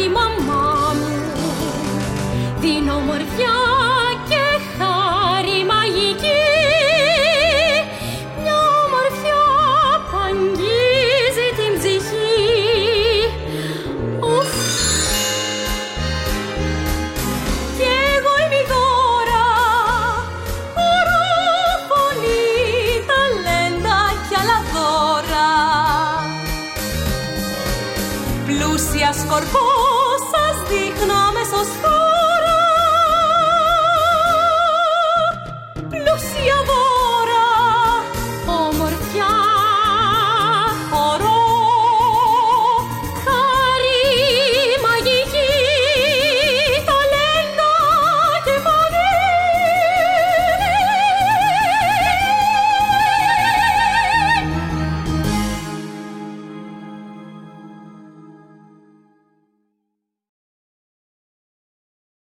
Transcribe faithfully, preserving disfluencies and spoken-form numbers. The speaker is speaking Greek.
η μαμά μου. Την ομορφιά και χάρη μαγική, μια ομορφιά που αγγίζει την ψυχή. Ουφ. Κι εγώ είμαι η Δώρα, χορό, φωνή, ταλέντα κι άλλα δώρα. Πλούσια σκορπό σας δείχνω αμέσως.